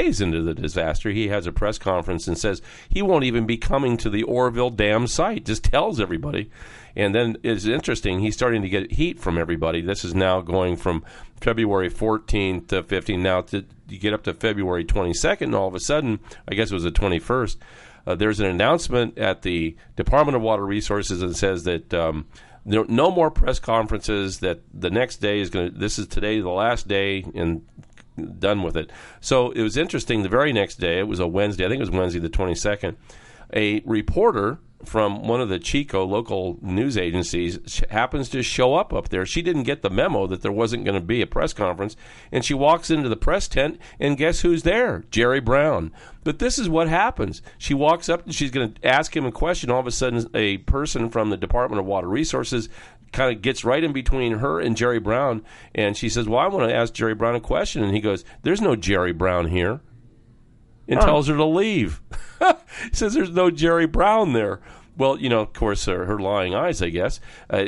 he has a press conference and says he won't even be coming to the Oroville Dam site, just tells everybody. And then it's interesting, he's starting to get heat from everybody. This is now going from February 14th to 15th. Now you get up to February 22nd, and all of a sudden, I guess it was the 21st, there's an announcement at the Department of Water Resources that says that no more press conferences, that the next day this is today, the last day, and done with it. So it was interesting, the very next day, it was a Wednesday, I think it was Wednesday the 22nd, a reporter from one of the Chico local news agencies happens to show up there. She didn't get the memo that there wasn't going to be a press conference, and she walks into the press tent, and guess who's there? Jerry Brown. But this is what happens. She walks up, and she's going to ask him a question. All of a sudden, a person from the Department of Water Resources kind of gets right in between her and Jerry Brown, and she says, well, I want to ask Jerry Brown a question. And he goes, there's no Jerry Brown here. And tells her to leave. He says there's no Jerry Brown there. Well, of course, her lying eyes, I guess.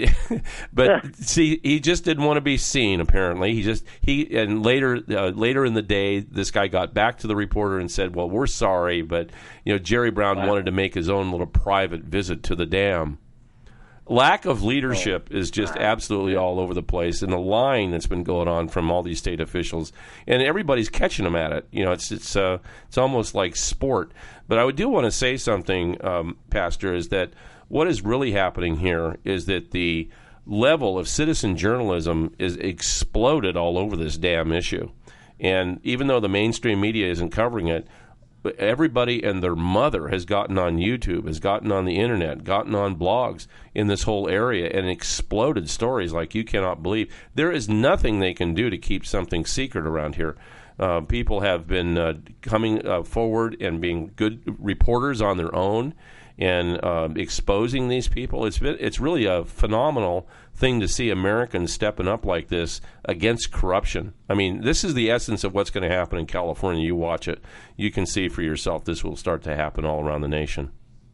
But see, he just didn't want to be seen. Apparently, and later in the day, this guy got back to the reporter and said, "Well, we're sorry, but Jerry Brown wanted to make his own little private visit to the dam." Lack of leadership is just absolutely all over the place, and the lying that's been going on from all these state officials, and everybody's catching them at it. It's almost like sport. But I do want to say something, Pastor, is that what is really happening here is that the level of citizen journalism is exploded all over this damn issue, and even though the mainstream media isn't covering it, everybody and their mother has gotten on YouTube, has gotten on the internet, gotten on blogs in this whole area, and exploded stories like you cannot believe. There is nothing they can do to keep something secret around here. People have been coming forward and being good reporters on their own and exposing these people. It's really a phenomenal thing to see Americans stepping up like this against corruption. I mean, this is the essence of what's going to happen in California. You watch it. You can see for yourself this will start to happen all around the nation.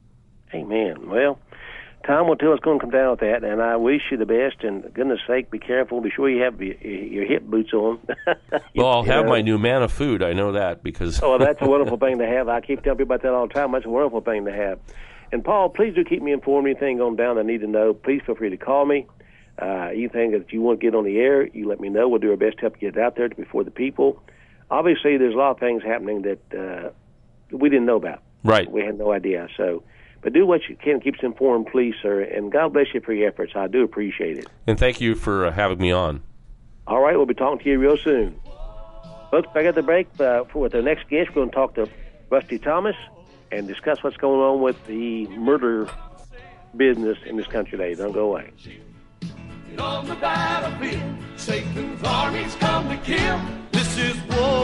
Amen. Well, time will tell what's going to come down with that, and I wish you the best, and for goodness sake, be careful. Be sure you have your hip boots on. Well, I'll have my new Manna food. I know that because... Oh, that's a wonderful thing to have. I keep telling people about that all the time. That's a wonderful thing to have. And, Paul, please do keep me informed. Anything going down I need to know, please feel free to call me. Anything that you want to get on the air, you let me know. We'll do our best to help get it out there before the people. Obviously, there's a lot of things happening that we didn't know about. Right. We had no idea. So, but do what you can. Keep us informed, please, sir. And God bless you for your efforts. I do appreciate it. And thank you for having me on. All right. We'll be talking to you real soon. Folks, back at the break with our next guest, we're going to talk to Rusty Thomas and discuss what's going on with the murder business in this country today. Don't go away. On the battlefield, Satan's armies come to kill. This is war.